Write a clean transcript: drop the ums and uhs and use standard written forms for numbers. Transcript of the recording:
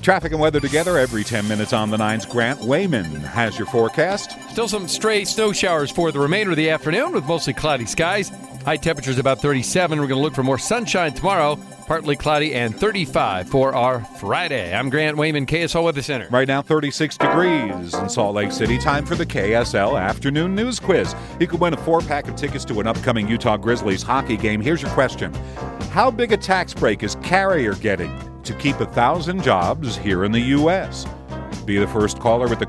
Traffic and weather together every 10 minutes on the 9's. Grant Wayman has your forecast. Still some stray snow showers for the remainder of the afternoon with mostly cloudy skies. High temperatures about 37. We're going to look for more sunshine tomorrow. Partly cloudy and 35 for our Friday. I'm Grant Wayman, KSL Weather Center. Right now, 36 degrees in Salt Lake City. Time for the KSL Afternoon News Quiz. You could win a 4-pack of tickets to an upcoming Utah Grizzlies hockey game. Here's your question. How big a tax break is Carrier getting to keep 1,000 jobs here in the U.S.? Be the first caller with the